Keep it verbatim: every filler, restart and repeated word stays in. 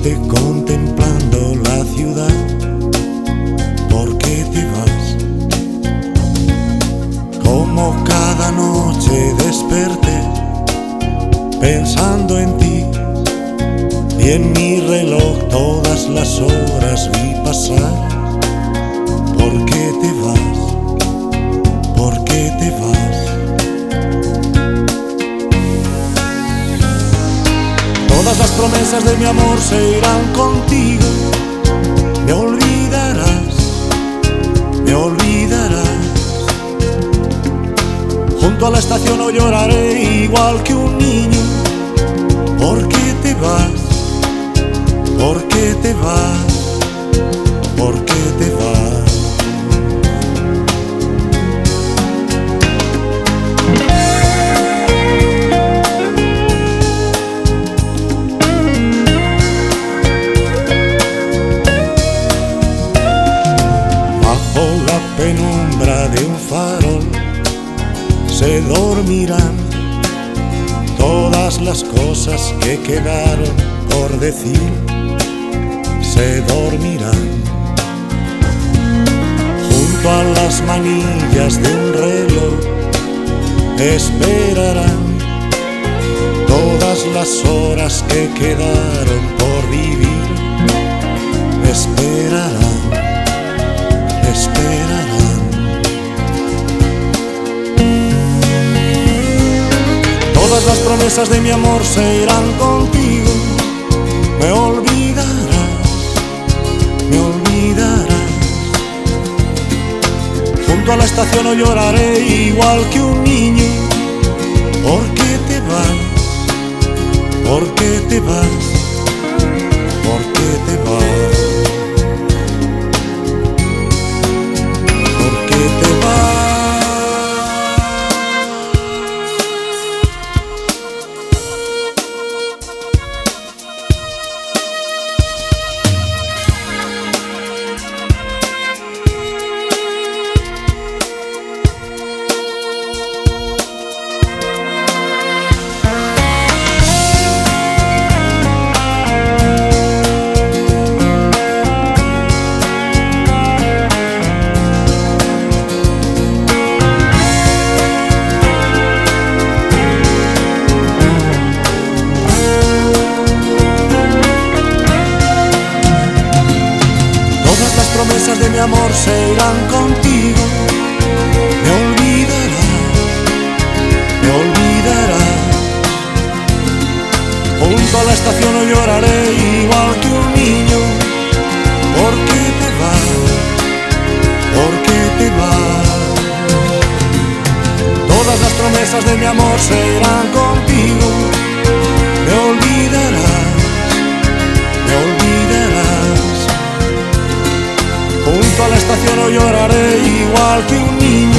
triste contemplando la ciudad. ¿Por qué te vas? Como cada noche desperté pensando en ti, y en mi reloj todas las horas vi pasar. ¿Por qué te vas? ¿Por qué te vas? Todas las promesas de mi amor se irán contigo. Me olvidarás, me olvidarás. Junto a la estación hoy lloraré igual que un niño. ¿Por qué te vas? ¿Por qué te vas? ¿Por qué te vas? Bajo la penumbra de un farol se dormirán todas las cosas que quedaron por decir. Se dormirán junto a las manillas de un reloj. Esperarán todas las horas que quedaron por vivir. Esperarán, esperarán. Todas las promesas de mi amor se irán contigo. Me olvidarás, me olvidarás. Junto a la estación hoy lloraré igual que un niño. ¿Por qué te vas? ¿Por qué te vas? ¿Por qué te vas? ¿Por qué te vas? Las promesas de mi amor se irán contigo. Me olvidarás, me olvidarás. Junto a la estación hoy lloraré igual que un niño. ¿Por qué te vas? ¿Por qué te vas? Todas las promesas de mi amor se irán contigo. Me olvidarás, me olvidarás. Junto a la estación hoy lloraré igual que un niño.